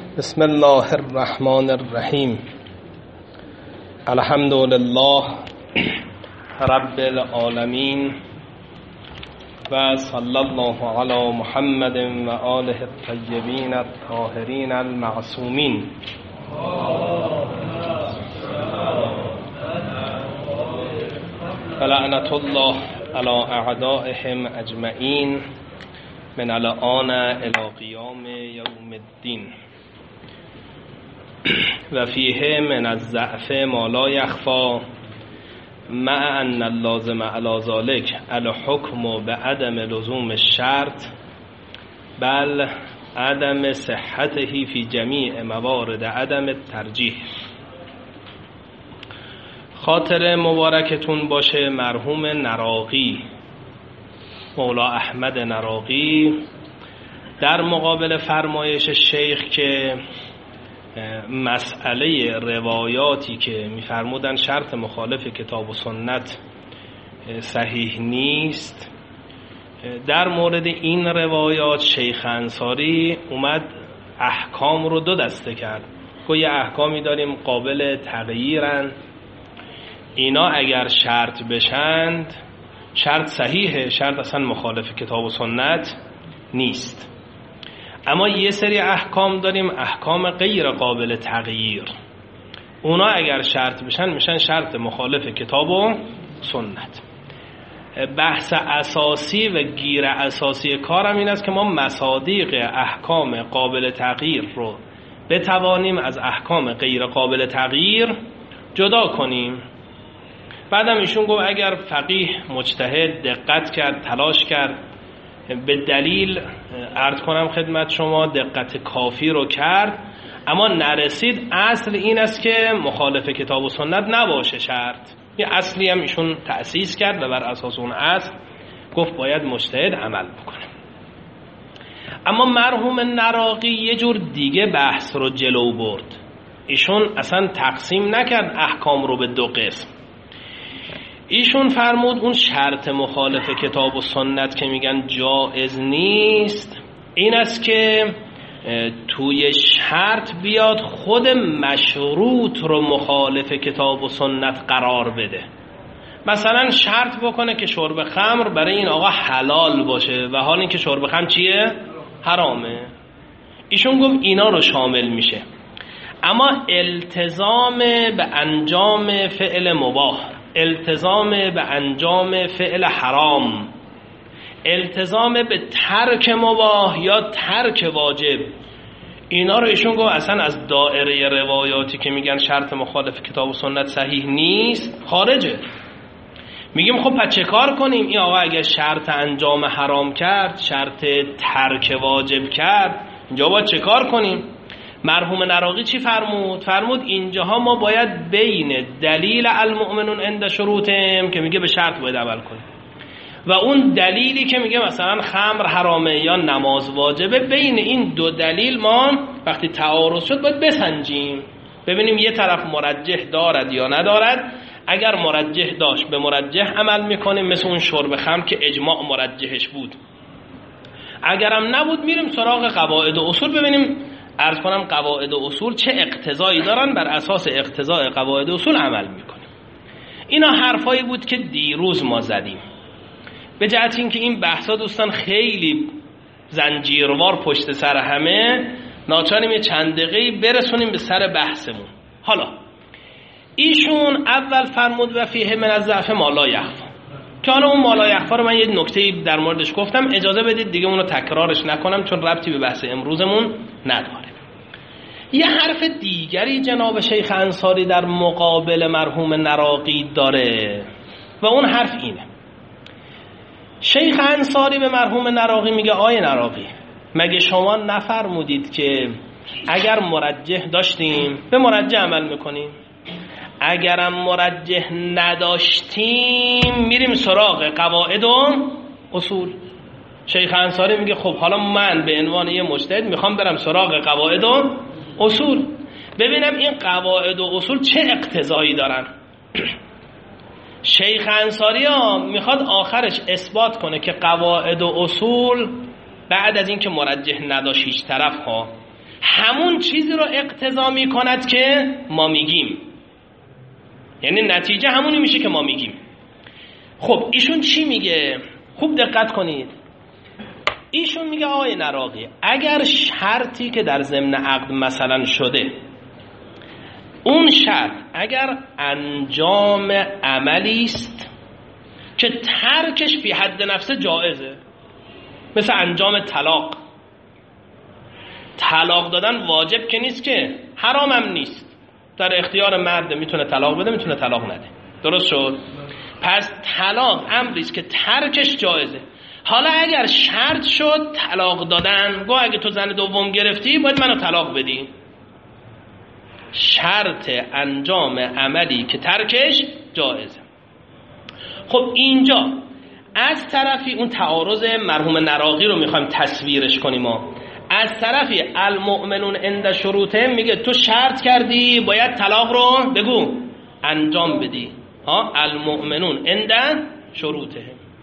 بسم الله الرحمن الرحیم. الحمد لله رب العالمین و صلی الله علی محمد و آله الطیبین الطاهرین المعصومین. لعنت الله علی اعدائهم اجمعین من الآن الی قیام یوم الدین. و فیه من الضعف ما لا یخفی مع ان اللازم علی ذلک الحکم بعدم لزوم الشرط بل عدم صحته فی جمیع موارد عدم الترجیح. خاطر مبارکتون باشه مرحوم نراقی، مولا احمد نراقی، در مقابل فرمایش شیخ که مسئله روایاتی که می‌فرمودن شرط مخالف کتاب و سنت صحیح نیست، در مورد این روایات شیخ انصاری اومد احکام رو دو دسته کرد. گویا احکامی داریم قابل تغییرن، اینا اگر شرط بشند شرط صحیحه، شرط اصلا مخالف کتاب و سنت نیست. اما یه سری احکام داریم احکام غیر قابل تغییر، اونا اگر شرط بشن میشن شرط مخالف کتاب و سنت. بحث اساسی و گیر اساسی کارم این است که ما مصادیق احکام قابل تغییر رو بتوانیم از احکام غیر قابل تغییر جدا کنیم. بعدم ایشون گفت اگر فقیه مجتهد دقت کرد، تلاش کرد، به دلیل عرض کنم خدمت شما دقت کافی رو کرد اما نرسید، اصل این است که مخالف کتاب و سنت نباشه شرط. یه اصلی هم ایشون تأسیس کرد و بر اساس اون اصل گفت باید مجتهد عمل بکنه. اما مرحوم نراقی یه جور دیگه بحث رو جلو برد. ایشون اصلا تقسیم نکرد احکام رو به دو قسم. ایشون فرمود اون شرط مخالف کتاب و سنت که میگن جایز نیست، این است که توی شرط بیاد خود مشروط رو مخالف کتاب و سنت قرار بده. مثلا شرط بکنه که شرب خمر برای این آقا حلال باشه و حال این که شرب خمر چیه؟ حرامه. ایشون گفت اینا رو شامل میشه، اما التزام به انجام فعل مباح، التزام به انجام فعل حرام، التزام به ترک مباح یا ترک واجب، اینا رو ایشون گفت اصلا از دائره روایاتی که میگن شرط مخالف کتاب و سنت صحیح نیست خارجه. میگیم خب پس چه کار کنیم؟ این آقا اگه شرط انجام حرام کرد، شرط ترک واجب کرد، اینجا باید چه کار کنیم؟ مرحوم نراقی چی فرمود؟ فرمود اینجاها ما باید بین دلیل المؤمنون عند شروطهم که میگه به شرط باید عمل کنیم و اون دلیلی که میگه مثلا خمر حرامه یا نماز واجبه، بین این دو دلیل ما وقتی تعارض شد باید بسنجیم، ببینیم یه طرف مرجح دارد یا ندارد. اگر مرجح داشت به مرجح عمل میکنیم، مثل اون شرب خمر که اجماع مرجحش بود. اگرم نبود میریم سراغ قواعد و اصول، ببینیم عرض کنم قواعد و اصول چه اقتضایی دارن، بر اساس اقتضای قواعد و اصول عمل میکنیم. اینا حرفایی بود که دیروز ما زدیم، به جهت اینکه این بحثا دوستان خیلی زنجیروار پشت سر همه، ناچاریم یه چند دقیقه‌ای برسونیم به سر بحثمون. حالا ایشون اول فرمود و فیه من الضعف ما لا یخفی، که حالا اون ما لا یخفی رو من یه نکته‌ای در موردش گفتم، اجازه بدید دیگه اونو تکرارش نکنم چون ربطی به بحث امروزمون نداره. یه حرف دیگری جناب شیخ انصاری در مقابل مرحوم نراقی داره و اون حرف اینه. شیخ انصاری به مرحوم نراقی میگه آیه نراقی، مگه شما نفرمودید که اگر مرجح داشتیم به مرجح عمل میکنیم، اگرم مرجح نداشتیم میریم سراغ قواعد و اصول؟ شیخ انصاری میگه خب حالا من به عنوان یه مجتهد میخوام برم سراغ قواعد و اصول، ببینم این قواعد و اصول چه اقتضایی دارن. شیخ انصاری میخواد آخرش اثبات کنه که قواعد و اصول بعد از این که مرجح نداشت هیچ طرف ها همون چیزی رو اقتضا میکند که ما میگیم، یعنی نتیجه همونی میشه که ما میگیم. خب ایشون چی میگه؟ خوب دقت کنید. ایشون میگه آقای نراقی اگر شرطی که در ضمن عقد مثلا شده، اون شرط اگر انجام عملی است که ترکش فی حد نفسه جایزه، مثل انجام طلاق دادن واجب که نیست که، حرام هم نیست، در اختیار مرد میتونه طلاق بده میتونه طلاق نده، درست شد؟ پس طلاق امری است که ترکش جایزه. حالا اگر شرط شد طلاق دادن، گو اگه تو زن دوم گرفتی باید منو طلاق بدی، شرط انجام عملی که ترکش جایزه. خب اینجا از طرفی اون تعارض مرحوم نراقی رو میخوایم تصویرش کنیم، ما از طرفی المؤمنون عند شروطه میگه تو شرط کردی باید طلاق رو بگو انجام بدی، المؤمنون عند شروطه.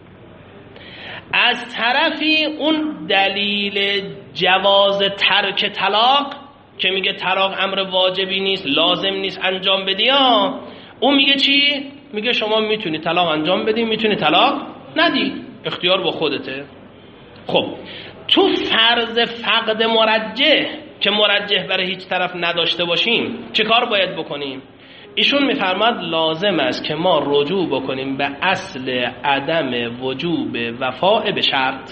از طرفی اون دلیل جواز ترک طلاق که میگه طلاق امر واجبی نیست، لازم نیست انجام بدی، اون میگه چی؟ میگه شما میتونی طلاق انجام بدی میتونی طلاق ندی، اختیار با خودته. خب تو فرض فقد مرجح که مرجح برای هیچ طرف نداشته باشیم چه کار باید بکنیم؟ ایشون میفرماد لازم است که ما رجوع بکنیم به اصل عدم وجوب وفاء به شرط.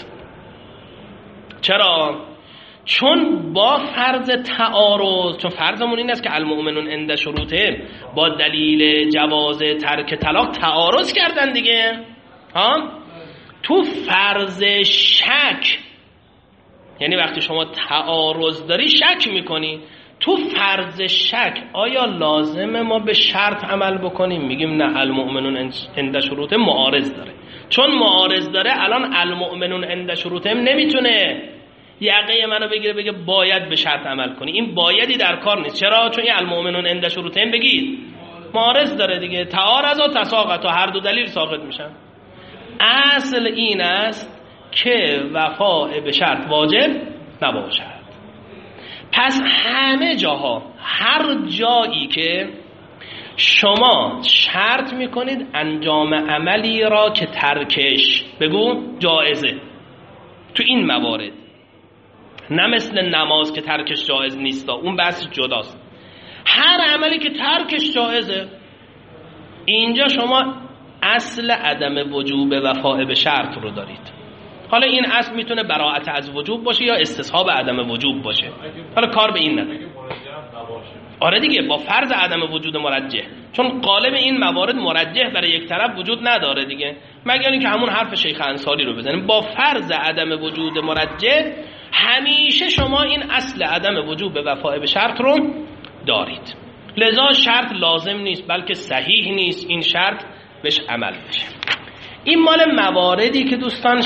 چرا؟ چون با فرض تعارض، چون فرضمون این است که المؤمنون عند شروطه با دلیل جواز ترک طلاق تعارض کردن دیگه، تو فرض شک، یعنی وقتی شما تعارض داری شک میکنی، تو فرض شک آیا لازمه ما به شرط عمل بکنیم؟ میگیم نه، المؤمنون عند شروطه معارض داره. چون معارض داره الان المؤمنون عند شروطه نمیتونه یقه منو بگیره بگه باید به شرط عمل کنی، این بایدی در کار نیست. چرا؟ چون این المؤمنون عند شروطه بگید معارض داره دیگه، تعارض و تساقط و هر دو دلیل ساقط میشن. اصل این است که وفاء به شرط واجب نباشد. پس همه جاها، هر جایی که شما شرط میکنید انجام عملی را که ترکش بگو جایزه، تو این موارد، نه مثل نماز که ترکش جایز نیست، اون بحث جداست، هر عملی که ترکش جایزه، اینجا شما اصل عدم وجوب وفاء به شرط رو دارید. حالا این اصل میتونه براءت از وجوب باشه یا استصحاب عدم وجوب باشه، حالا کار به این نداره. آره دیگه، با فرض عدم وجود مرجح، چون غالب این موارد مرجح برای یک طرف وجود نداره دیگه، مگر اینکه همون حرف شیخ انصاری رو بزنیم. با فرض عدم وجود مرجح همیشه شما این اصل عدم وجوب وفاء به شرط رو دارید. لذا شرط لازم نیست بلکه صحیح نیست این شرط بهش عمل بشه. این مال مواردی که دوستان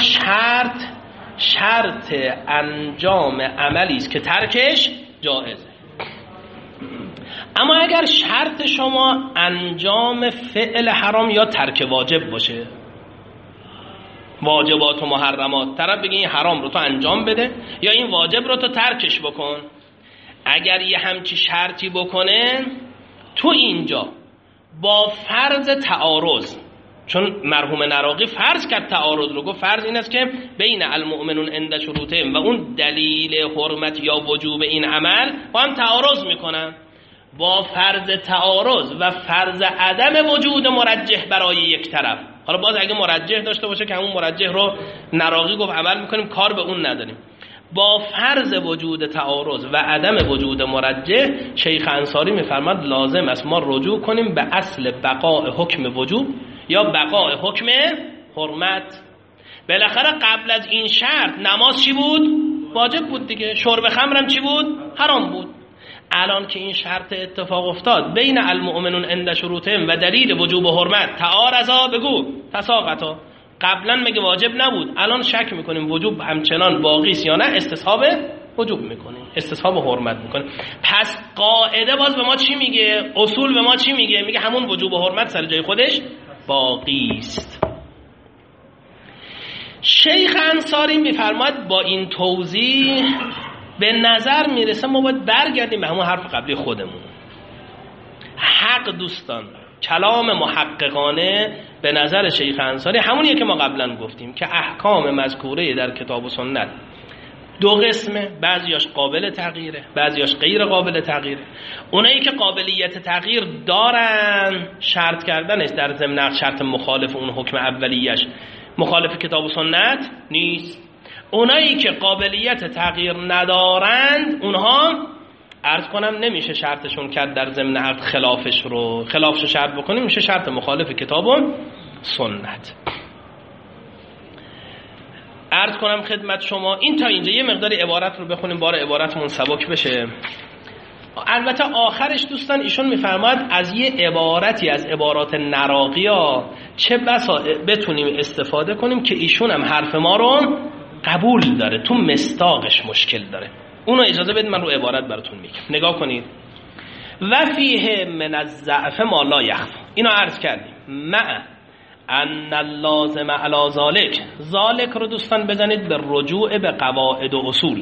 شرط انجام عملی است که ترکش جایزه. اما اگر شرط شما انجام فعل حرام یا ترک واجب باشه، واجبات و محرمات، طرف بگه این حرام رو تو انجام بده یا این واجب رو تو ترکش بکن، اگر یه همچی شرطی بکنه، تو اینجا با فرض تعارض، چون مرحوم نراقی فرض کرد تعارض رو، گفت فرض این است که بین المؤمنون عند شروطهم و اون دلیل حرمت یا وجوب این عمل با هم تعارض میکنن. با فرض تعارض و فرض عدم وجود مرجح برای یک طرف، حالا باز اگه مرجح داشته باشه که همون مرجح رو نراقی گفت عمل میکنیم، کار به اون نداریم. با فرض وجود تعارض و عدم وجود مرجح، شیخ انصاری میفرماد لازم است ما رجوع کنیم به اصل بقاء حکم وجوب یا بقاء حکم حرمت. بالاخره قبل از این شرط نماز چی بود؟ واجب بود دیگه. شرب خمرم چی بود؟ حرام بود. الان که این شرط اتفاق افتاد بین المؤمنون عند شروطهم و دلیل وجوب و حرمت تعارضا، بگو تساقطا، قبلا مگه واجب نبود؟ الان شک میکنیم وجوب همچنان باقی است یا نه، استصحاب وجوب میکنیم، استصحاب حرمت میکنیم. پس قاعده باز به ما چی میگه؟ اصول به ما چی میگه؟ میگه همون وجوب و حرمت سر جای خودش باقی است. شیخ انصاری میفرماد با این توضیح به نظر میرسه ما باید برگردیم به همون حرف قبلی خودمون. حق دوستان، کلام محققانه به نظر شیخ انصاری همونیه که ما قبلا گفتیم که احکام مذکوره در کتاب و سنت دو قسمه، بعضیاش قابل تغییره، بعضیاش غیر قابل تغییره. اونایی که قابلیت تغییر دارن شرط کردنش در ضمن شرط مخالف اون حکم اولیش مخالف کتاب و سنت نیست. اونایی که قابلیت تغییر ندارند اونها عرض کنم نمیشه شرطشون کرد در ضمن عقد خلافش شرط بکنیم، میشه شرط مخالف کتاب و سنت. عرض کنم خدمت شما این تا اینجا یه مقداری عبارت رو بخونیم بار عبارتمون سبک بشه. البته آخرش دوستان ایشون میفرماید از یه عبارتی از عبارات نراقی‌ها چه بسا بتونیم استفاده کنیم که ایشون هم حرف ما رو قبول داره، تو مصداقش مشکل داره. اونو اجازه بدید من رو عبارت براتون میگم. نگاه کنید. و فیه من الضعف ما لا یخفی. اینو عرض کردیم. مع ان اللازم علی ذالک رو دوستان بزنید به رجوع به قواعد و اصول.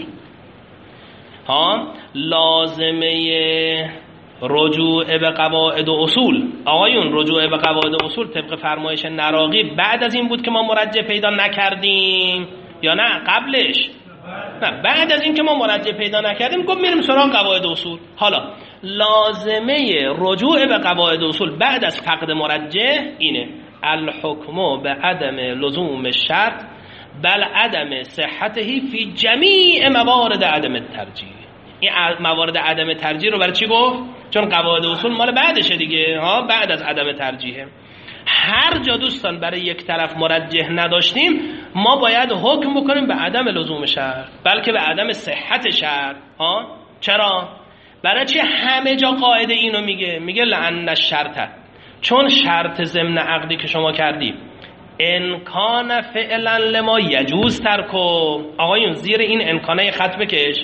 لازمه رجوع به قواعد و اصول، آقایون رجوع به قواعد و اصول طبق فرمایش نراقی بعد از این بود که ما مرجع پیدا نکردیم یا نه قبلش؟ نه، بعد از این که ما مرجع پیدا نکردیم گفت میریم سراغ قواعد و اصول. حالا لازمه رجوع به قواعد و اصول بعد از فقد مرجع اینه: الحکم به عدم لزوم شرط بل عدم صحته فی جمیع موارد عدم ترجیح. این موارد عدم ترجیح رو برای چی گفت؟ چون قواعد و اصول مال بعدشه دیگه، بعد از عدم ترجیحه. هر جا دوستان برای یک طرف مرجح نداشتیم ما باید حکم بکنیم به عدم لزوم شرط بلکه به عدم صحت شرط. چرا؟ برای چی همه جا قاعده اینو میگه لأن الشرط، چون شرط ضمن عقدی که شما کردی ان کان فعلا لما یجوز ترکو. آقایون زیر این امکانه خط بکش،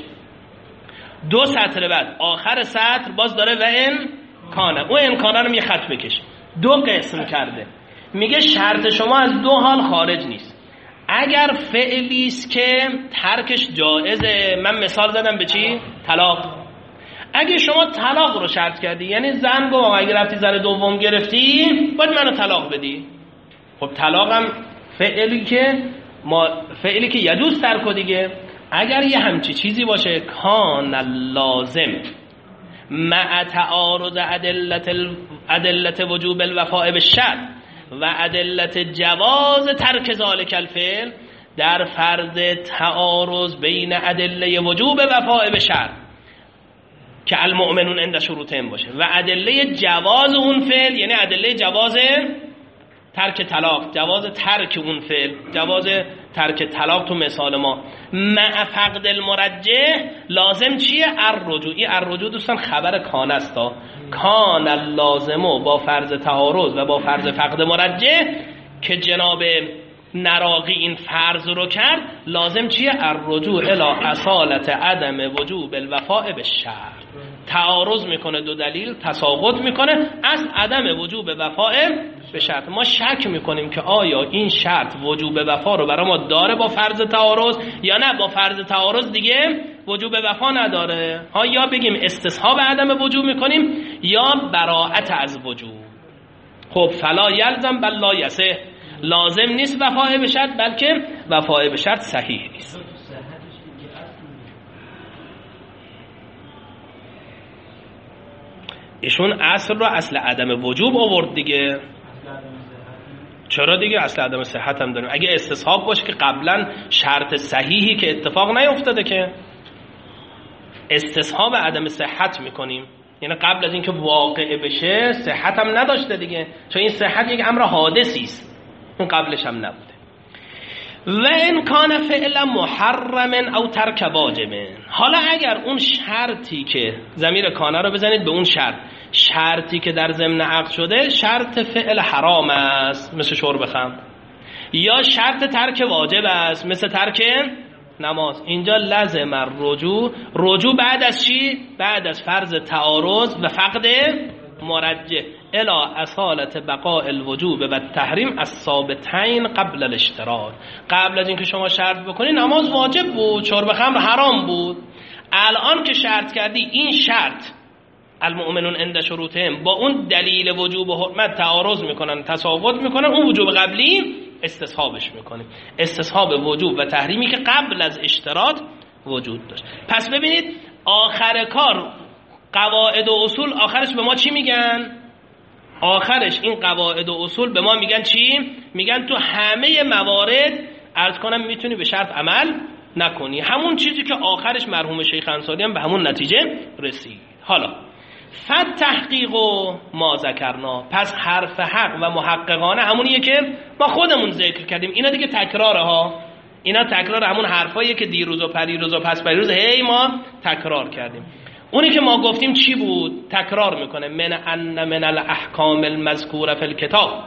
2 سطر بعد آخر سطر باز داره و ان کانه، اون امکانه رو یه خط بکش. 2 قسم کرده، میگه شرط شما از 2 حال خارج نیست. اگر فعلی است که ترکش جایزه، من مثال زدم به چی؟ طلاق. اگه شما طلاق رو شرط کردی، یعنی زن گفت اگه رفتی زن دوم گرفتی باید منو طلاق بدی. خب طلاقم فعلی که یجوز ترک دیگه. اگر یه همچی چیزی باشه کان لازم مع تعارض ادلت وجوب الوفاء بالشرط و ادلت جواز ترک ذلک الفعل، در فرض تعارض بین ادله وجوب وفاء بالشرط که المؤمنون عند شروطهم باشه و ادله جواز اون فعل، یعنی ادله جواز ترک طلاق، جواز ترک اون فعل، جواز ترک طلاق تو مثال ما مع فقد المرجح لازم چیه؟ الرجوع دوستان خبر کان است. کان اللازمو با فرض تعارض و با فرض فقد مرجح که جناب نراقی این فرض رو کرد، لازم چیه؟ الرجوع الی اصالت عدم وجوب الوفاء بالشرط. تعارض میکنه 2 دلیل، تساقط میکنه از عدم وجوب وفاء به شرط. ما شک میکنیم که آیا این شرط وجوب وفا رو برای ما داره با فرض تعارض یا نه با فرض تعارض دیگه وجوب وفا نداره. یا بگیم استصحاب عدم وجوب میکنیم یا براءت از وجوب. خب فلا یلزم بل لا یصح، لازم نیست وفاء به شرط بلکه وفاء به شرط صحیح نیست. ایشون اصل رو اصل عدم وجوب آورد دیگه. چرا دیگه؟ اصل عدم صحت هم داریم. اگه استصحاب باشه که قبلا شرط صحیحی که اتفاق نیفتاده که استصحاب عدم صحت میکنیم، یعنی قبل از اینکه واقع بشه صحت هم نداشته دیگه، چون این صحت یک امر حادثی است، اون قبلش هم نبوده. و ان کان فعلا محرم او ترک واجب. حالا اگر اون شرطی که ضمیر کانه رو بزنید به اون شرطی که در ضمن عقد شده شرط فعل حرام است مثل شرب خمر، یا شرط ترک واجب است مثل ترک نماز، اینجا لازم رجوع بعد از چی؟ بعد از فرض تعارض و فقد مرجح الی اصالت بقاء الوجوب و التحریم الثابتین قبل الاشتراط. قبل از اینکه شما شرط بکنی نماز واجب بود، شرب خمر حرام بود. الان که شرط کردی این شرط المؤمنون عند شروطهم با اون دلیل وجوب و حرمت تعارض میکنن، تساوت میکنن، اون وجوب قبلی استصحابش میکنیم، استصحاب وجوب و تحریمی که قبل از اشتراط وجود داشت. پس ببینید آخر کار قواعد و اصول آخرش به ما چی میگن؟ آخرش این قواعد و اصول به ما میگن چی؟ میگن تو همه موارد عرض کنم میتونی به شرط عمل نکنی، همون چیزی که آخرش مرحوم شیخ انصاری هم به همون نتیجه رسید. حالا فتحقیق و ما ذکرنا، پس حرف حق و محققانه همونیه که ما خودمون ذکر کردیم. اینا دیگه تکراره ها، اینا تکرار همون حرفاییه که دیروز و پریروز و پس پریروز هی ما تکرار کردیم. اونی که ما گفتیم چی بود؟ تکرار میکنه من الاحکام المذکوره فی الکتاب،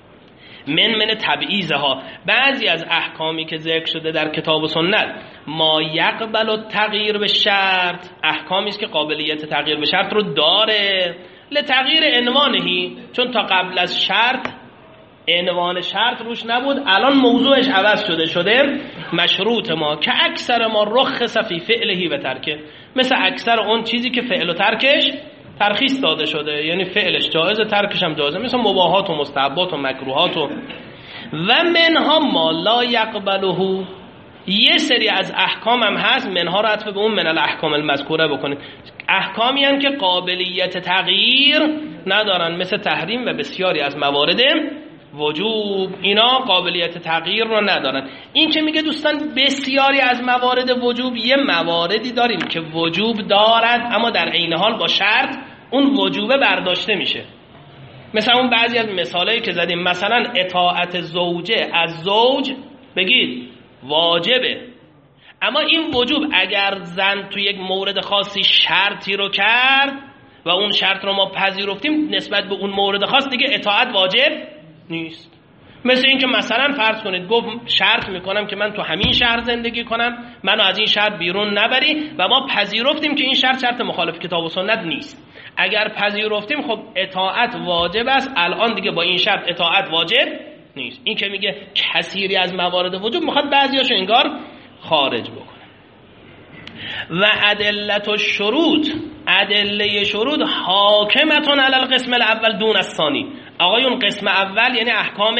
من تبعیضها، بعضی از احکامی که ذکر شده در کتاب و سنت ما یقبل التغییر به شرط، احکامی است که قابلیت تغییر به شرط رو داره، لتغییر عنوانهی، چون تا قبل از شرط عنوان شرط روش نبود، الان موضوعش عوض شده مشروط ما، که اکثر ما رخص فی فعله و ترکه، مثل اکثر اون چیزی که فعل و ترکش ترخیص داده شده، یعنی فعلش جایزه ترکش هم جایزه، مثل مباحات و مستحبات و مکروهات و منها ما لا یقبله. یه سری از احکام هم هست منها رو عطف به اون من الاحکام المذکوره بکنید، احکامی هم که قابلیت تغییر ندارن، مثل تحریم و بسیاری از موارد وجوب، اینا قابلیت تغییر رو ندارن. این که میگه دوستان بسیاری از موارد وجوب، یه مواردی داریم که وجوب دارد اما در عین حال با شرط اون وجوبه برداشته میشه، مثلا اون بعضی از مثالایی که زدیم، مثلا اطاعت زوجه از زوج بگید واجبه، اما این وجوب اگر زن تو یک مورد خاصی شرطی رو کرد و اون شرط رو ما پذیرفتیم، نسبت به اون مورد خاص دیگه اطاعت واجب نیست. مثل این که مثلا فرض کنید گفت شرط میکنم که من تو همین شهر زندگی کنم، منو از این شهر بیرون نبری، و ما پذیرفتیم که این شرط مخالف کتاب و سنت نیست. اگر پذیرفتیم خب اطاعت واجب است، الان دیگه با این شرط اطاعت واجب نیست. این که میگه کثیری از موارد وجوب میخواد بعضیاشو انگار خارج بکنه. و ادلت الشروط، ادله شروط حاکمتون علی القسم الاول دون الثانی. آقایون قسم اول یعنی احکام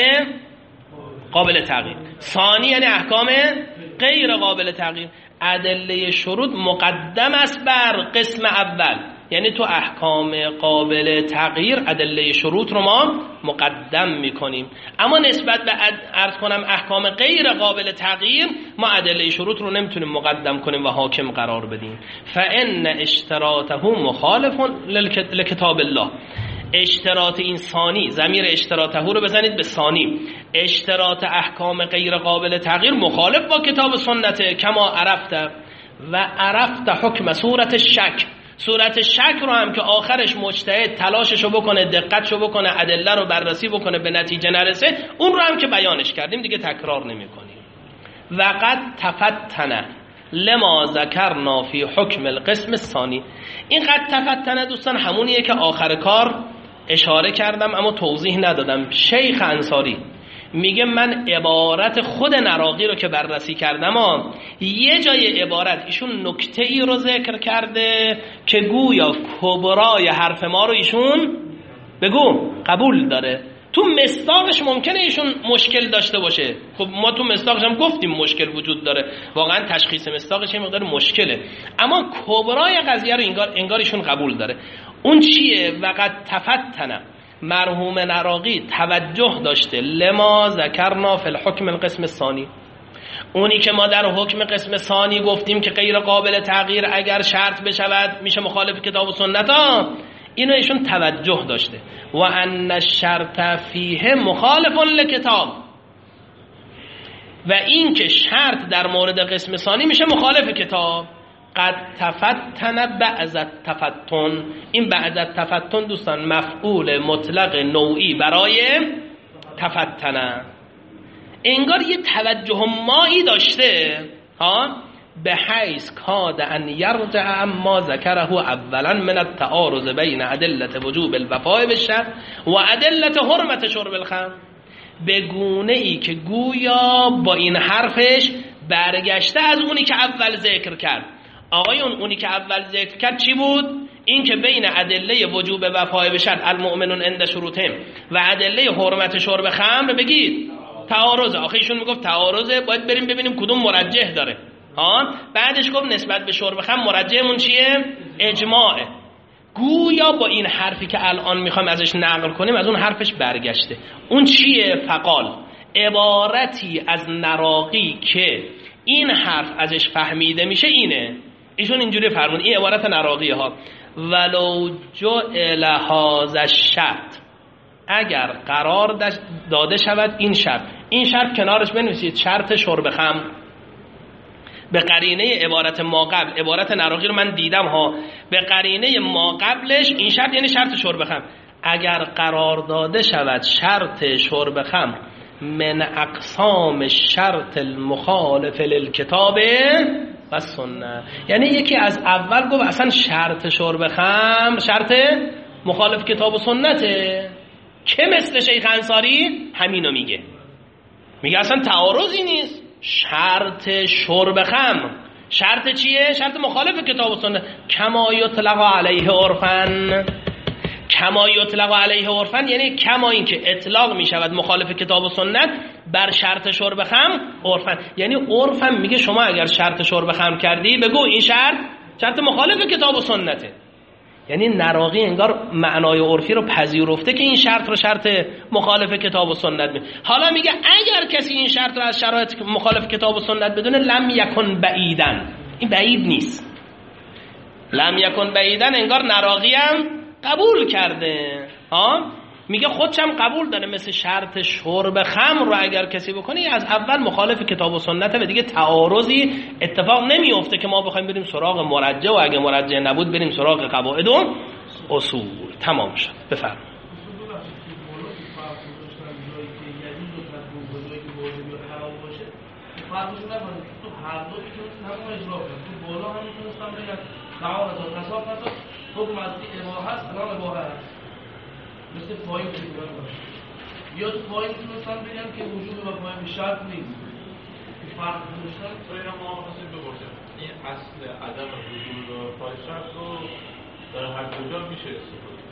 قابل تغییر، ثانی یعنی احکام غیر قابل تغییر. ادله شروط مقدم است بر قسم اول، یعنی تو احکام قابل تغییر ادله شروط رو ما مقدم میکنیم، اما نسبت به عرض کنم احکام غیر قابل تغییر ما ادله شروط رو نمیتونیم مقدم کنیم و حاکم قرار بدیم. فان اشتراطه مخالف لکتاب الله. اشتراط این ثانی، ضمیر اشتراطه رو بزنید به ثانی، اشتراط احکام غیر قابل تغییر مخالف با کتاب سنته، کما عرفته و عرفت حکم صورت شک. صورت شک رو هم که آخرش مجتهد تلاششو بکنه، دقتشو بکنه، ادله رو بررسی بکنه، به نتیجه نرسه، اون رو هم که بیانش کردیم دیگه تکرار نمی کنیم. و قد تفتنه لما ذکرنا فی حکم القسم الثانی. این قد تفتنه دوستان همونیه که آخر کار اشاره کردم اما توضیح ندادم. شیخ انصاری میگه من عبارت خود نراقی رو که بررسی کردم، یه جای عبارت ایشون نکته ای رو ذکر کرده که گویا کبرای حرف ما رو ایشون بگو قبول داره. تو مصداقش ممکنه ایشون مشکل داشته باشه، خب ما تو مصداقش هم گفتیم مشکل وجود داره، واقعا تشخیص مصداقش یه مقدار مشکله، اما کبرای قضیه رو انگار ایشون قبول داره. اون چیه؟ وقد تفتنه، مرحوم نراقی توجه داشته لما ذکرنا فی الحکم القسم الثانی، اونی که ما در حکم قسم ثانی گفتیم که غیر قابل تغییر اگر شرط بشود میشه مخالف کتاب و سنت ها، اینو ایشون توجه داشته. و ان الشرط فیه مخالف لکتاب، و این که شرط در مورد قسم ثانی میشه مخالف کتاب. قد تفتن بعض التفتن، این بعض التفتن دوستان مفعول مطلق نوعی برای تفتن، انگار یه توجه مایی داشته ها، به حیث کاد ان یرجع اما ذکره اولا من التعارض بین ادله وجوب الوفاء بالشرط و ادله حرمت شرب الخمر، به گونه ای که گویا با این حرفش برگشته از اونی که اول ذکر کرد. آقایون اونی که اول ذکر کرد چی بود؟ این که بین ادله وجوب وفای به شرط المؤمنون عند شروطهم و ادله حرمت شرب خمر بگید تعارض. آخه ایشون میگفت تعارضه، باید بریم ببینیم کدوم مرجح داره. بعدش گفت نسبت به شرب خمر مرجحمون چیه؟ اجماعه. گویا با این حرفی که الان میخوایم ازش نقل کنیم از اون حرفش برگشته. اون چیه؟ فقال، عبارتی از نراقی که این حرف ازش فهمیده میشه اینه. ایشون اینجوری فرمود، این عبارت نراقی ها، ولو جعل هذا الشرط، اگر قرار داده شود این شرط کنارش بنویسید شرط شرب خمر، به قرینه عبارت ما قبل، عبارت نراقی رو من دیدم ها، به قرینه ما قبلش این شرط یعنی شرط شرب خمر، اگر قرار داده شود شرط شرب خمر من اقسام شرط المخالف للکتاب و سنت، یعنی یکی از اول گفت اصلا شرط شرب خمر شرط مخالف کتاب و سنته، که مثل شیخ انصاری همینو میگه اصلا تعارضی نیست. شرط شرب خمر شرط چیه؟ شرط مخالف کتاب و سنت. کما یطلق علیه عرفن، کما یطلق علیه عرفن یعنی کما این که اطلاق می شود مخالف کتاب و سنت بر شرط شرب خمر عرفن، یعنی عرفن میگه شما اگر شرط شرب خمر کردی بگو این شرط مخالف کتاب و سنته. یعنی نراقی انگار معنای عرفی رو پذیرفته که این شرط رو شرط مخالف کتاب و سنت میگه. حالا میگه اگر کسی این شرط رو از شرایط مخالف کتاب و سنت بدونه لم یکن بعیدن، این بعید نیست. لم یکن بعیدن انگار نراقی هم قبول کرده، میگه خودشم قبول داره مثل شرط شرب خمر رو اگر کسی بکنه از اول مخالف کتاب و سنته و دیگه تعارضی اتفاق نمیفته که ما بخوایم بریم سراغ مرجع و اگه مرجع نبود بریم سراغ قواعد و اصول. تمام شد. بفرمایید. مثل پایین که بگم باشه یا تو پایین تونستم بگم که وجود و پایین شرط نیست فرق داشتن. تو ما خواستیم بپرسیم این اصل عدم وجود و پایین شرط رو در هر کجا میشه استفاده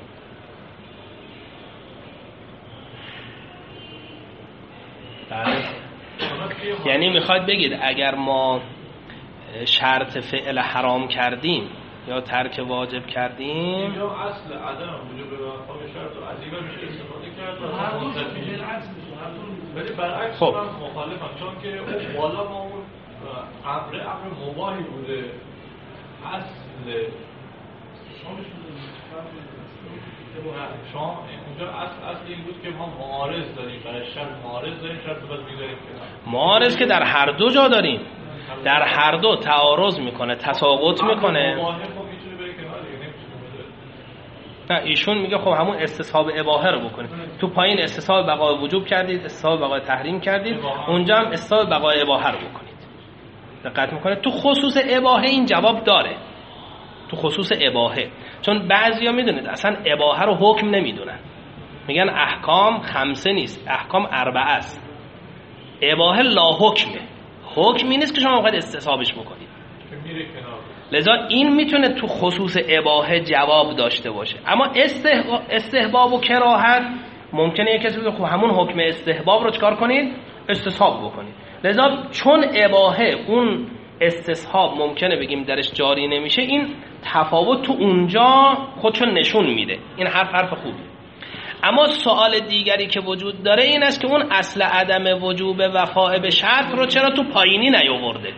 کرد؟ یعنی میخواد بگید اگر ما شرط فعل حرام کردیم یا ترک واجب کردیم اینجا اصل عدم وجود و پایین شرط رو از این میشه استفاده کرد و هر دو ولی برعکس من مخالفم، چون که بالا ما اون امر مباهی بوده. اصل شما اونجا اصل این بود که ما معارض داریم، برای شرط معارض داریم، شرط باید میذاریم که معارض که در هر دو جا داریم، در هر دو تعارض میکنه، تساقط میکنه. نه ایشون میگه خب همون استصحاب اباحه رو بکنید. تو پایین استصحاب بقای وجوب کردید، استصحاب بقای تحریم کردید، اونجا هم استصحاب بقای اباحه رو بکنید. دقت میکنه تو خصوص اباحه این جواب داره، تو خصوص اباحه، چون بعضیا میدونید اصلا اباحه رو حکم نمیدونن، میگن احکام 5 نیست، احکام 4 است. اباحه لا حکمه، حکمی نیست که شما باید استصحابش بکنید. لذا این میتونه تو خصوص اباحه جواب داشته باشه، اما استحباب و کراهت ممکنه یک کسی بگه خب همون حکم استحباب رو چکار کنید؟ استصحاب بکنید. لذا چون اباحه اون استصحاب ممکنه بگیم درش جاری نمیشه، این تفاوت تو اونجا خودشو نشون میده. این حرف خوبی. اما سوال دیگری که وجود داره این است که اون اصل عدم وجوب وفاء به شرط رو چرا تو پایینی نیاورده؟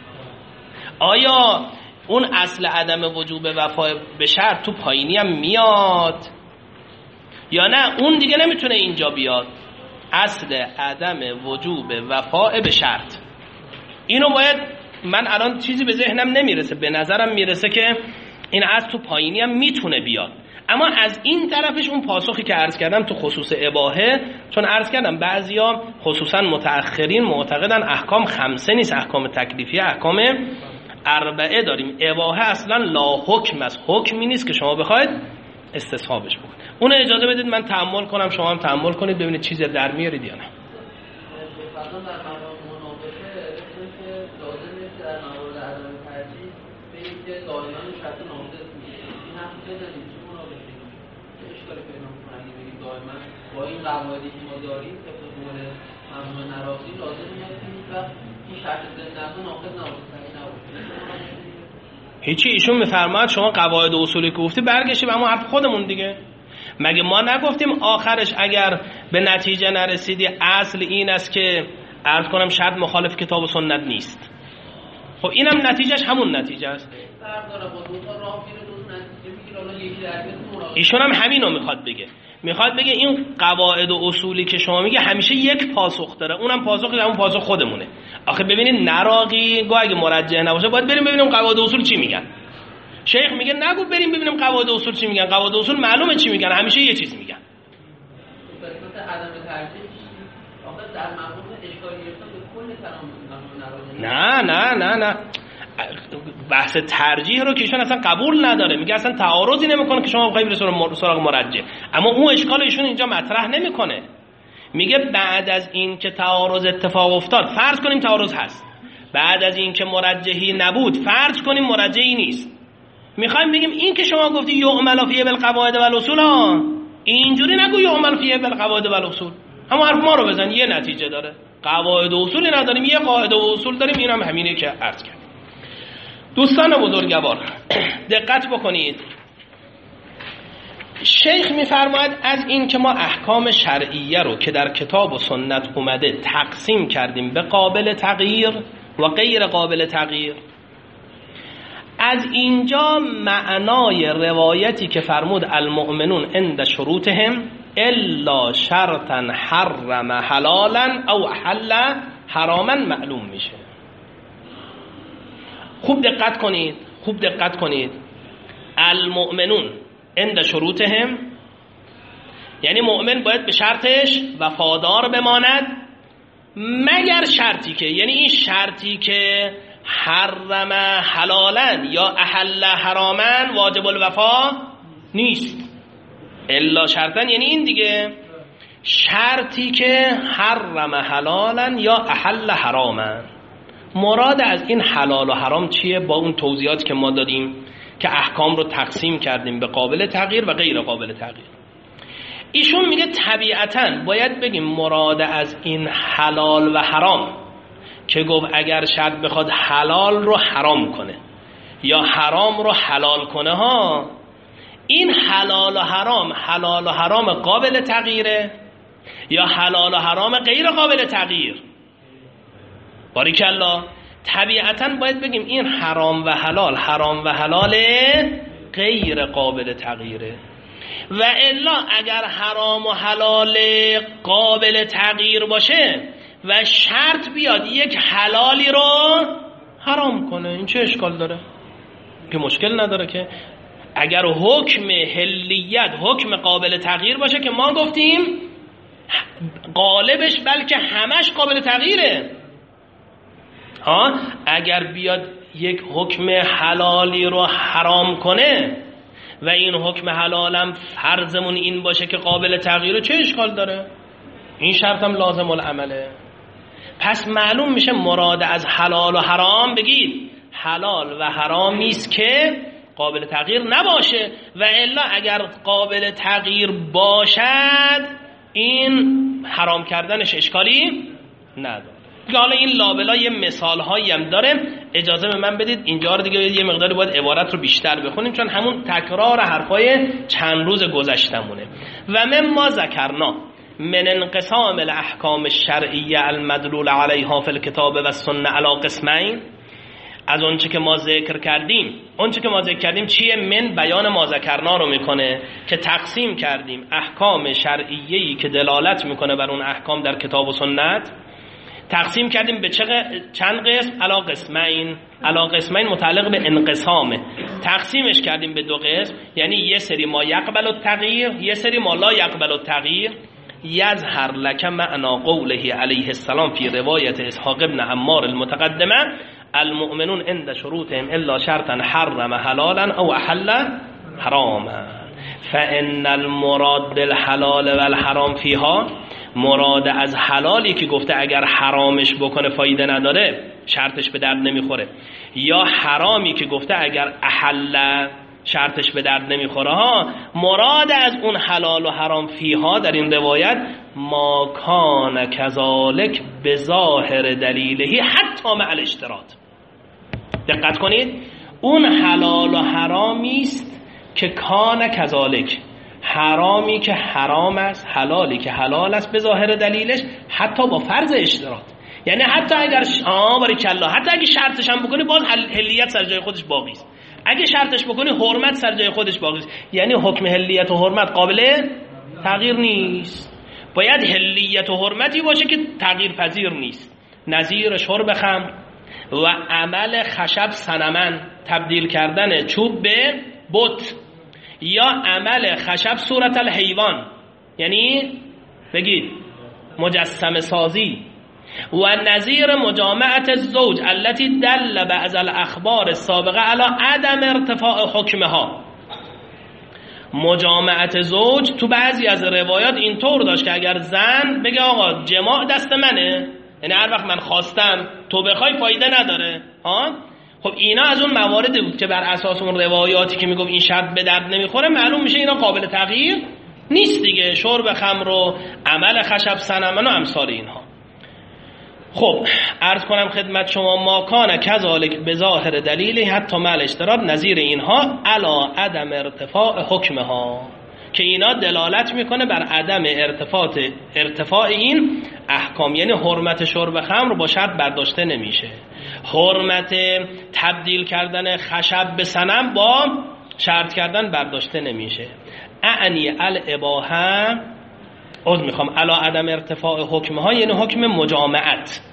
آیا اون اصل عدم وجوب وفاء به شرط تو پایینی هم میاد یا نه اون دیگه نمیتونه اینجا بیاد؟ اصل عدم وجوب وفاء به شرط، اینو باید، من الان چیزی به ذهنم نمیرسه، به نظرم میرسه که این اصل تو پایینی هم میتونه بیاد. اما از این طرفش اون پاسخی که عرض کردم تو خصوص اباحه، چون عرض کردم بعضیا خصوصا متأخرین معتقدن احکام 5 نیست، احکام تکلیفیه احکام 4 داریم. اباحه اصلا لا حکم است، حکمی نیست که شما بخواید استصحابش بکنید. اون اجازه بدید من تأمل کنم، شما هم تأمل کنید ببینید چیزی در میارید یا نه. که دائما شرط ناقص میشه. این هم بزنید چه منابعی اشکالی پیدا می‌کنه اگه بگیم دائما با این قواعدی که ما داریم طبق قول مرحوم نراقی لازم میاد که این شرط زنده ناقص نباشه. هیچی، ایشون میفرماید شما قواعد و اصولی که گفتی برگشی به همون حرف خودمون دیگه. مگه ما نگفتیم آخرش اگر به نتیجه نرسیدی اصل این است که عرض کنم شرط مخالف کتاب و سنت نیست؟ خب اینم نتیجهش همون نتیجه است. ایشون هم همینو میخواد بگه. میخواد بگه این قواعد و اصولی که شما میگه همیشه یک پاسخ داره، اونم پاسخ همون پاسخ خودمونه. آخه ببینید نراقی گاه اگه مرجح نباشه باید بریم ببینیم قواعد و اصول چی میگن. شیخ میگه نگو بریم ببینیم قواعد و اصول چی میگن. قواعد و اصول معلومه چی میگن، همیشه یه چیز میگن. قسمت عدم ترجیح آخه در مفهوم اشکالی گرفتن به کل کلام نه بحث ترجیح رو که ایشون اصلا قبول نداره، میگه اصلا تعارضی نمیکنه که شما بخواید برید سراغ مرجح. اما اون اشکال ایشون اینجا مطرح نمیکنه. میگه بعد از این که تعارض اتفاق افتاد، فرض کنیم تعارض هست، بعد از این که مرجحی نبود، فرض کنیم مرجحی نیست، میخوایم بگیم این که شما گفتی یعمل فیه بالقواعد والاصول، اینجوری نگو یعمل فیه بالقواعد والاصول، همون حرف ما رو بزن، یه نتیجه داره. قواعد و اصولی نداریم، یه قاعده و اصول داریم، این هم همینه که عرض کردم. دوستان بزرگوار دقت بکنید، شیخ میفرماید از این که ما احکام شرعیه رو که در کتاب و سنت اومده تقسیم کردیم به قابل تغییر و غیر قابل تغییر، از اینجا معنای روایتی که فرمود المؤمنون عند شروطهم الا شرطا حرم حلالا او حل حراما معلوم میشه. خوب دقت کنید المؤمنون عند شروطهم یعنی مؤمن باید به شرطش وفادار بماند مگر شرطی که، یعنی این شرطی که حرم حلالا یا احل حراما واجب الوفا نیست. الا شرطا یعنی این دیگه، شرطی که حرم حلالا یا احل حراما. مراد از این حلال و حرام چیه؟ با اون توضیحات که ما دادیم که احکام رو تقسیم کردیم به قابل تغییر و غیر قابل تغییر. ایشون میگه طبیعتاً باید بگیم مراد از این حلال و حرام که گفت اگر شرط بخواد حلال رو حرام کنه یا حرام رو حلال کنه ها، این حلال و حرام قابل تغییره یا حلال و حرام غیر قابل تغییر؟ باریکالله. طبیعتاً باید بگیم این حرام و حلال غیر قابل تغییره، و الا اگر حرام و حلال قابل تغییر باشه و شرط بیاد یک حلالی رو حرام کنه، این چه اشکال داره؟ که مشکل نداره که اگر حکم حلیت حکم قابل تغییر باشه که ما گفتیم غالبش بلکه همش قابل تغییره. اگر بیاد یک حکم حلالی رو حرام کنه و این حکم حلالم فرضمون این باشه که قابل تغییره، چه اشکال داره؟ این شرط هم لازم العمله. پس معلوم میشه مراد از حلال و حرام بگید حلال و حرامی است که قابل تغییر نباشه، و الا اگر قابل تغییر باشد این حرام کردنش اشکالی نداره. حالا این لابلا یه مثال هایی هم داره، اجازه به من بدید اینجا رو دیگه یه مقداری باید عبارت رو بیشتر بخونیم چون همون تکرار حرفای چند روز گذشتمونه. و مما ذکرنا من انقسام الاحکام الشرعیه المدلول علیها فی الکتاب و السنه علی قسمین، از اونچه که ما ذکر کردیم چیه؟ من بیان ما ذکرنا رو میکنه که تقسیم کردیم احکام شرعیه‌ای که دلالت میکنه بر اون احکام در کتاب و سنت، تقسیم کردیم به چند قسم؟ علا قسمین متعلق به انقسامه، تقسیمش کردیم به دو قسم، یعنی یه سری ما یقبل التغییر، یه سری ما لا یقبل التغییر. یظهر لک معنا قوله علیه السلام فی روایت اسحاق ابن عمار المتقدمه المؤمنون عند شروطهم الا شرطا حرم حلالا او احل حراما فان المراد بالحلال والحرام فیها، مراد از حلالی که گفته اگر حرامش بکنه فایده نداره، شرطش به درد نمیخوره، یا حرامی که گفته اگر احل شرطش به درد نمیخوره ها، مراد از اون حلال و حرام فیها در این روایت ما کان کذالک به ظاهر دلیلهی حتی مع الاشتراط. دقت کنید، اون حلال و حرامی است که کان کذالک، حرامی که حرام است، حلالی که حلال است به ظاهر دلیلش، حتی با فرض اشتراط. یعنی حتی اگر باریکالله، حتی اگه شرطش هم بکنی باز حلیت سر جای خودش باقی است. اگه شرطش بکنی حرمت سر جای خودش باقی است. یعنی حکم حلیت و حرمت قابل تغییر نیست. باید حلیت و حرمتی باشه که تغییر پذیر نیست. نظیر شرب خمر و عمل خشب صنمن، تبدیل کردن چوب به بت، یا عمل خشب صورت الحیوان، یعنی بگید مجسمه سازی، و نظیر مجامعت الزوج التي دل بعض الاخبار السابقه على عدم ارتفاع حکمها. مجامعت زوج تو بعضی از روایات اینطور داشت که اگر زن بگه آقا جماع دست منه، یعنی هر وقت من خواستم تو بخوای فایده نداره ها. خب اینا از اون مواردی بود که بر اساس اون روایاتی که میگم این شرط به درد نمیخوره معلوم میشه اینا قابل تغییر نیست دیگه، شرب خمر و عمل خشب صنمن و امثال اینها. خب عرض کنم خدمت شما ما کان کذالک به ظاهر دلیل حتی مع الاشتراط، نظیر اینها علا عدم ارتفاع حکمها، که اینا دلالت میکنه بر عدم ارتفاع این احکام. یعنی حرمت شرب خمر با شرط برداشته نمیشه، حرمت تبدیل کردن خشب به صنم با شرط کردن برداشته نمیشه. اعنی الاباحه علا عدم ارتفاع حکمها، یعنی حکم مجامعت.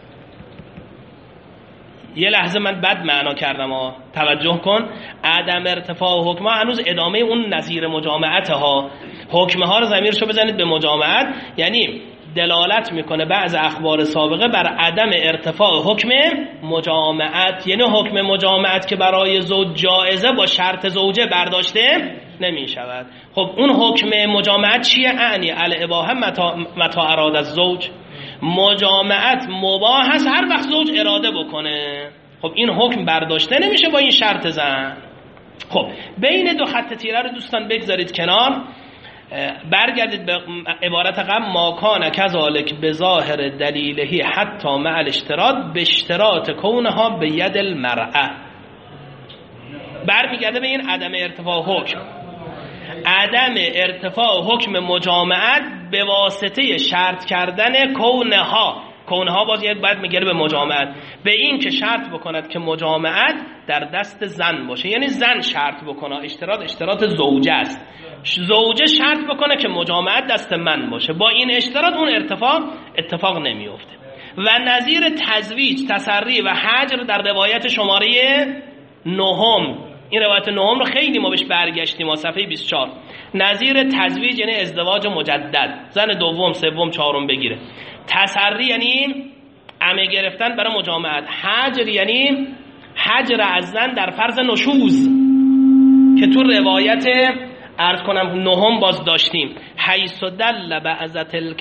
یه لحظه من بد معنا کردم توجه کن. عدم ارتفاع حکمها هنوز ادامه اون نظیر مجامعت ها. حکمها رو ضمیرشو بزنید به مجامعت، یعنی دلالت میکنه بعض اخبار سابقه بر عدم ارتفاع حکم مجامعت، یعنی حکم مجامعت که برای زوج جائزه با شرط زوجه برداشته نمی شود. خب اون حکم مجامعت چیه؟ اعنی الاباحه متا اراد الزوج، مجامعت مباح هست هر وقت زوج اراده بکنه. خب این حکم برداشته نمیشه با این شرط زن. خب بین دو خط تیره رو دوستان بگذارید کنار، برگردید به عبارت قبل ما کان کذالک به ظاهر دلیلهی حتی مع الاشتراط به اشتراط کونها به ید المرأه. برمیگرده به این عدم ارتفاع حکم. عدم ارتفاع حکم مجامعت به واسطه شرط کردن کونها باز باید میگره به مجامعت، به این که شرط بکند که مجامعت در دست زن باشه. یعنی زن شرط بکنه، اشتراط زوجه است، زوجه شرط بکنه که مجامعت دست من باشه، با این اشتراط اون اتفاق نمیفته. و نظیر تزویج، تسری و حجر در روایت شماره 9، این روایت 9 رو خیلی ما بهش برگشتیم، صفحه 24. نظیر تزویج یعنی ازدواج مجدد، زن دوم سوم چهارم بگیره. تسری یعنی عمه گرفتن برای مجامعت. حجر یعنی حجر از زن در فرض نشوز که تو روایت عرض کنم 9 باز داشتیم. حیث دل بعض تلک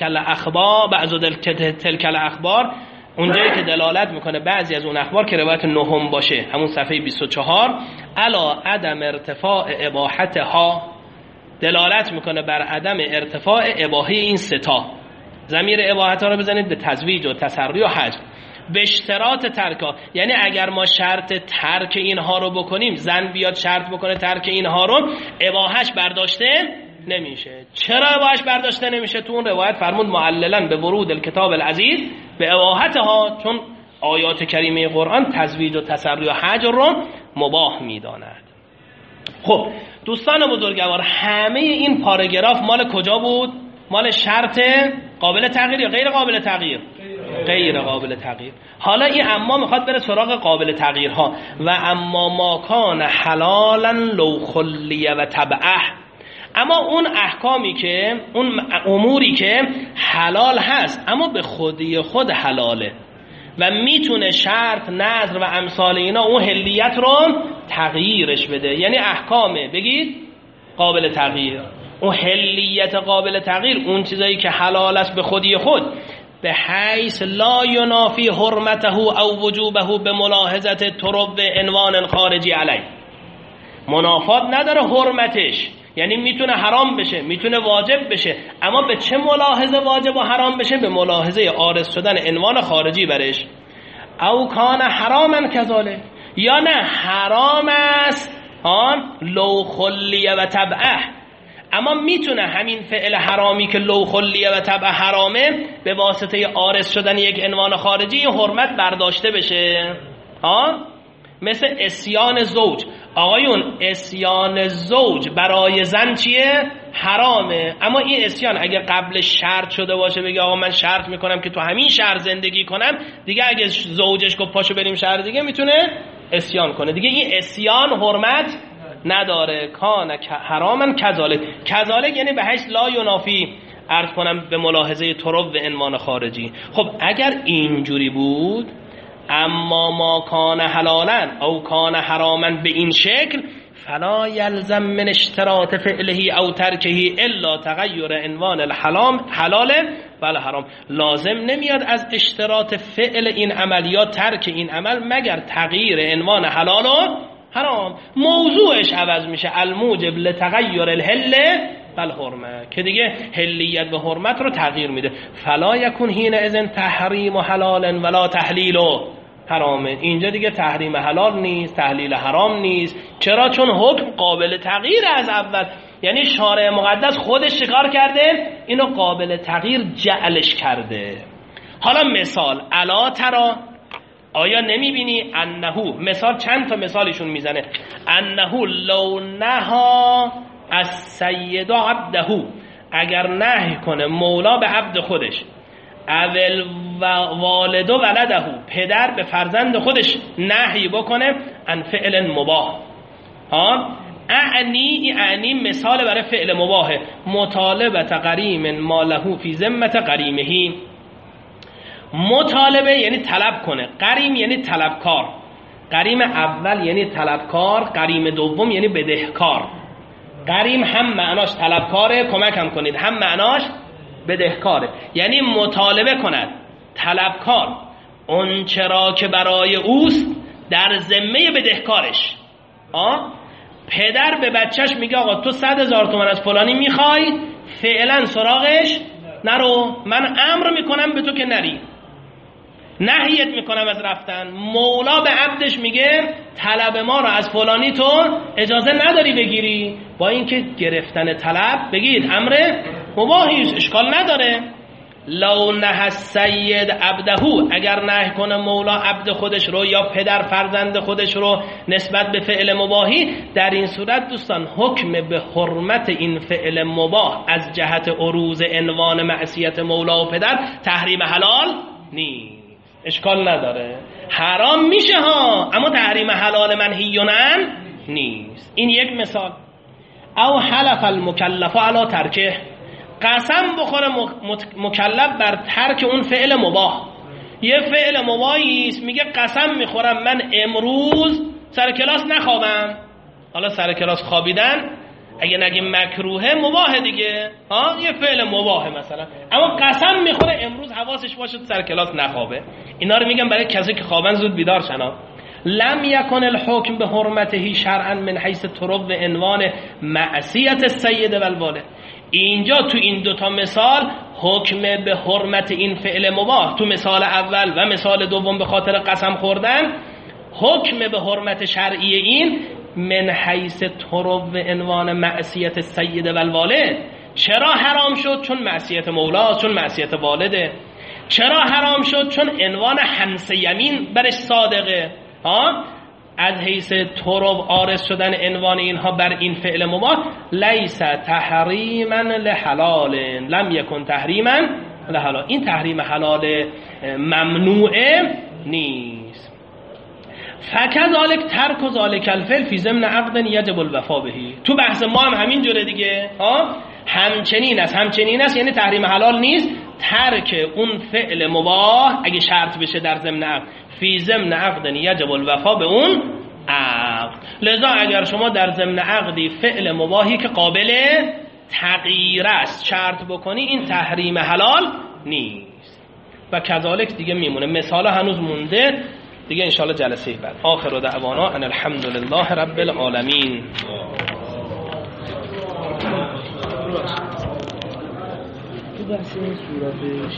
الاخبار، اونجایی که دلالت میکنه بعضی از اون اخبار که روایت 9 باشه، همون صفحه 24، علا عدم ارتفاع اباحتها، دلالت میکنه بر عدم ارتفاع اباحه این ستا. ضمیر اباحتها رو بزنید به تزویج و تسری و حج. به اشتراط ترکا، یعنی اگر ما شرط ترک اینها رو بکنیم، زن بیاد شرط بکنه ترک اینها رو، اباحش برداشته نمیشه. چرا اباحش برداشته نمیشه؟ تو اون روایت فرمود معللا به ورود الکتاب العزیز به اباحتها، چون آیات کریمه قرآن تزویج و تسری و حج رو مباح میداند. خب دوستان بزرگوار، همه این پاراگراف مال کجا بود؟ مال شرط قابل تغییر یا غیر قابل تغییر؟ غیر قابل تغییر. حالا این اما میخواد بره سراغ قابل تغییرها. و اما ما کان حلالا لو خلیه و تبعه، اما اون احکامی که، اون اموری که حلال هست اما به خودی خود حلاله و میتونه شرط، نظر و امثال اینا اون حلیت رو تغییرش بده، یعنی احکامه بگید قابل تغییر. اون حلیت قابل تغییر، اون چیزایی که حلال است به خودی خود به حیث لا ینافی حرمته او وجوبه به ملاحظه ترب عنوان خارجی علیه. منافات نداره حرمتش، یعنی میتونه حرام بشه میتونه واجب بشه، اما به چه ملاحظه واجب و حرام بشه؟ به ملاحظه عارض شدن عنوان خارجی برش. او کان حراما کذالک، یا نه حرام است لو خلیه و تبعه، اما میتونه همین فعل حرامی که لو خلیه و تبعه حرامه به واسطه عارض شدن یک عنوان خارجی حرمت برداشته بشه. مثل اسیان زوج. آقایون اسیان زوج برای زن چیه؟ حرامه، اما این اسیان اگه قبل شرط شده باشه، بگه آقا من شرط میکنم که تو همین شهر زندگی کنم، دیگه اگه زوجش گفت پاشو بریم شهر دیگه میتونه اسیان کنه، دیگه این اسیان حرمت نداره. کان حراما کذالک. کذالک یعنی به حیث لا ینافی، عرض کنم به ملاحظه طرق و عنوان خارجی. خب اگر اینجوری بود، اما ما کان حلالا او کان حراما به این شکل، فلا یلزم من اشتراط فعله او ترکه الا تغییر عنوان الحلال و الحرام. لازم نمیاد از اشتراط فعل این عمل یا ترک این عمل مگر تغییر عنوان حلال و حرام. موضوعش عوض میشه، الموجب لتغییر الحل و الحرمه، که دیگه حلیت و حرمت رو تغییر میده. فلا یکون حین اذن تحریم حلال ولا تحلیل حرامه. اینجا دیگه تحریم حلال نیست، تحلیل حرام نیست. چرا؟ چون حکم قابل تغییر از اول، یعنی شارع مقدس خودش شکار کرده، اینو قابل تغییر جعلش کرده. حالا مثال، الا ترا، آیا نمیبینی؟ انهو، مثال چند تا مثالشون میزنه. انهو لو نها از سید عبدهو، اگر نهی کنه مولا به عبد خودش، اول والد ولدهو، پدر به خودش نهی بکنه عن فعل مباح. اعنی مثال برای فعل مباحه. مطالبت غریم ما له فی ذمت غریمه. مطالبه یعنی طلب کنه، غریم یعنی طلبکار. غریم اول یعنی طلبکار، غریم دوم یعنی بدهکار. غریم هم معناش طلبکاره، کمک هم کنید، هم معناش بدهکاره. یعنی مطالبه کند طلبکار اون چرا که برای اوست در ذمه بدهکارش. پدر به بچهش میگه آقا تو 100,000 تومان از فلانی میخوای، فعلا سراغش نرو، من امر میکنم به تو که نری، نهیت میکنم از رفتن. مولا به عبدش میگه طلب ما رو از فلانی تو اجازه نداری بگیری، با اینکه گرفتن طلب بگید امر مباحی است، اشکال نداره. لو نه السید عبدهو، اگر نه کنه مولا عبد خودش رو یا پدر فرزند خودش رو نسبت به فعل مباحی، در این صورت دوستان حکم به حرمت این فعل مباح از جهت عروض عنوان معصیت مولا و پدر تحریم حلال نیست، اشکال نداره. حرام میشه ها، اما تحریم حلال منهی عنه نیست. این یک مثال. او حلف المکلف علی ترکه، قسم بخوره مکلف بر ترک اون فعل مباح. یه فعل مباحی است، میگه قسم میخورم من امروز سر کلاس نخوابم. حالا سر کلاس خوابیدن اگه نگیم مکروهه مباحه دیگه، یه فعل مباحه مثلا، اما قسم میخوره امروز حواسش باشه سر کلاس نخوابه. اینا رو میگم برای کسی که خوابن زود بیدار شن. لم یکن الحکم به حرمته شرعا من حیث طرق و عنوان معصیت السید و الوالد. اینجا تو این دوتا مثال حکم به حرمت این فعل مباح، تو مثال اول و مثال دوم به خاطر قسم خوردن، حکم به حرمت شرعی این من حیث طرق و عنوان معصیت السید و الوالد. چرا حرام شد؟ چون معصیت مولاست، چون معصیت والده. چرا حرام شد؟ چون عنوان حنس یمین برش صادقه. از حیث طرق عارض شدن عنوان اینها بر این فعل مباح، لیس تحریما لحلال لم یکن تحریما لحلال. این تحریم حلال ممنوعه نیست. فکذالک ترک ذالک الفعل فی ضمن عقد یجب الوفا به. تو بحث ما هم همین جوره دیگه، همچنین است یعنی تحریم حلال نیست. ترک اون فعل مباح اگه شرط بشه در ضمن عقد، فی ضمن عقد یجب الوفا به اون عقد. لذا اگر شما در ضمن عقدی فعل مباحی که قابل تغییر است شرط بکنی، این تحریم حلال نیست. و کذالک دیگه میمونه. مثال هنوز مونده دیگه، انشالله جلسه بعد. آخر دعوانا ان الحمد لله رب العالمین. تو بحث این صورت